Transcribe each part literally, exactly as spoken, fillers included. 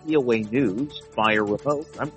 V O A News via remote. I'm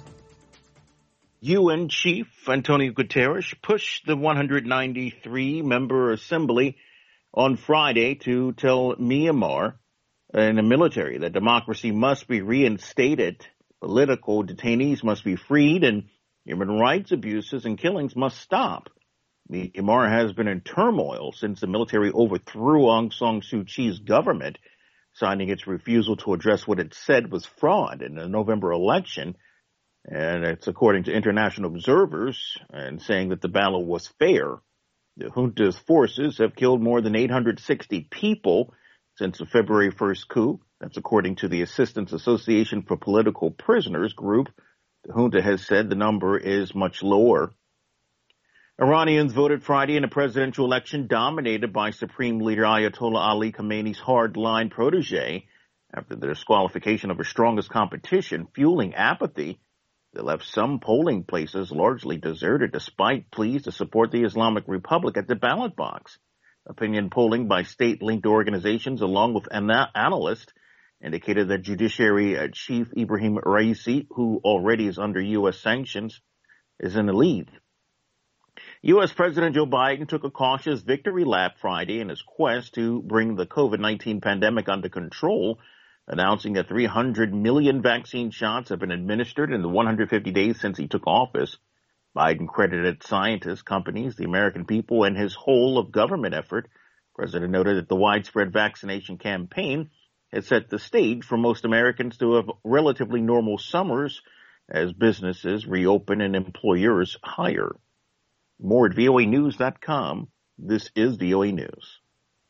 U N Chief Antonio Guterres pushed the one hundred ninety-three member assembly on Friday to tell Myanmar and the military that democracy must be reinstated, political detainees must be freed, and human rights abuses and killings must stop. Myanmar has been in turmoil since the military overthrew Aung San Suu Kyi's government, signing its refusal to address what it said was fraud in the November election. And it's according to international observers and saying that the battle was fair. The junta's forces have killed more than eight hundred sixty people since the February first coup. That's according to the Assistance Association for Political Prisoners group. The junta has said the number is much lower. Iranians voted Friday in a presidential election dominated by Supreme Leader Ayatollah Ali Khamenei's hardline protege after the disqualification of her strongest competition, fueling apathy that left some polling places largely deserted despite pleas to support the Islamic Republic at the ballot box. Opinion polling by state-linked organizations along with an analysts indicated that Judiciary Chief Ibrahim Raisi, who already is under U S sanctions, is in the lead. U S. President Joe Biden took a cautious victory lap Friday in his quest to bring the COVID nineteen pandemic under control, announcing that three hundred million vaccine shots have been administered in the one hundred fifty days since he took office. Biden credited scientists, companies, the American people, and his whole of government effort. The president noted that the widespread vaccination campaign has set the stage for most Americans to have relatively normal summers as businesses reopen and employers hire. More at V O A news dot com. This is V O A News.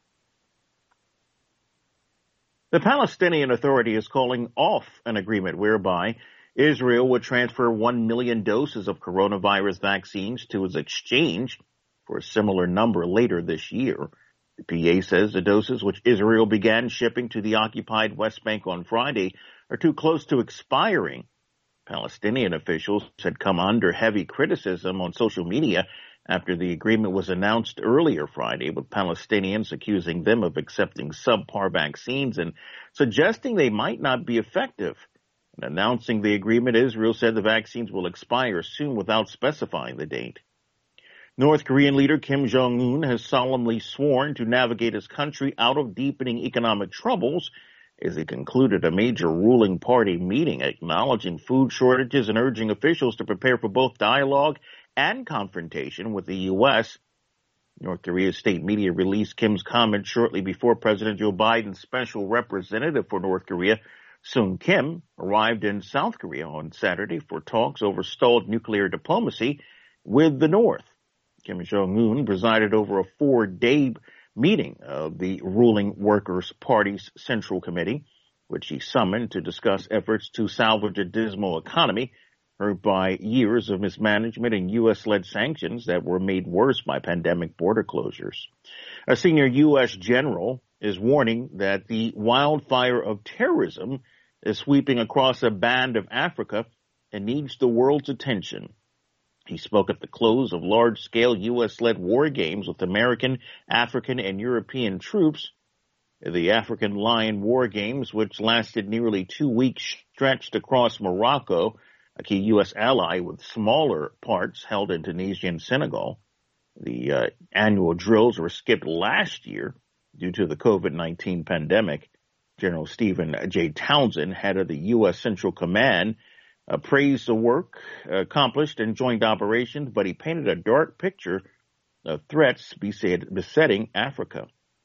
The Palestinian Authority is calling off an agreement whereby Israel would transfer one million doses of coronavirus vaccines to its exchange for a similar number later this year. The P A says the doses which Israel began shipping to the occupied West Bank on Friday are too close to expiring. Palestinian officials had come under heavy criticism on social media after the agreement was announced earlier Friday, with Palestinians accusing them of accepting subpar vaccines and suggesting they might not be effective. In announcing the agreement, Israel said the vaccines will expire soon without specifying the date. North Korean leader Kim Jong-un has solemnly sworn to navigate his country out of deepening economic troubles as he concluded a major ruling party meeting, acknowledging food shortages and urging officials to prepare for both dialogue and confrontation with the U S. North Korea's state media released Kim's comments shortly before President Joe Biden's special representative for North Korea, Sung Kim, arrived in South Korea on Saturday for talks over stalled nuclear diplomacy with the North. Kim Jong-un presided over a four-day meeting of the ruling Workers' Party's Central Committee, which he summoned to discuss efforts to salvage a dismal economy hurt by years of mismanagement and U S-led sanctions that were made worse by pandemic border closures. A senior U S general is warning that the wildfire of terrorism is sweeping across a band of Africa and needs the world's attention. He spoke at the close of large-scale U S-led war games with American, African, and European troops. The African Lion War Games, which lasted nearly two weeks, stretched across Morocco, a key U S ally, with smaller parts held in Tunisia and Senegal. The uh, annual drills were skipped last year due to the COVID nineteen pandemic. General Stephen J. Townsend, head of the U S. Central Command, uh, praised the work accomplished in joint operations, but he painted a dark picture of threats besetting Africa.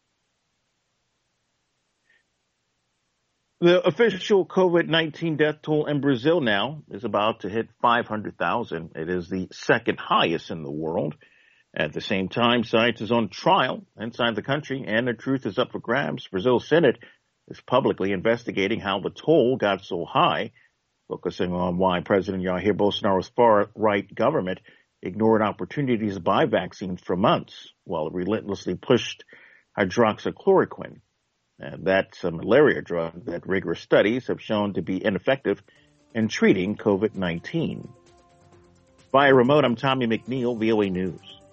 The official COVID nineteen death toll in Brazil now is about to hit five hundred thousand. It is the second highest in the world. At the same time, science is on trial inside the country, and the truth is up for grabs. Brazil's Senate is publicly investigating how the toll got so high, focusing on why President Jair Bolsonaro's far-right government ignored opportunities to buy vaccines for months while it relentlessly pushed hydroxychloroquine. And that's a malaria drug that rigorous studies have shown to be ineffective in treating COVID nineteen. Via remote, I'm Tommy McNeil, V O A News.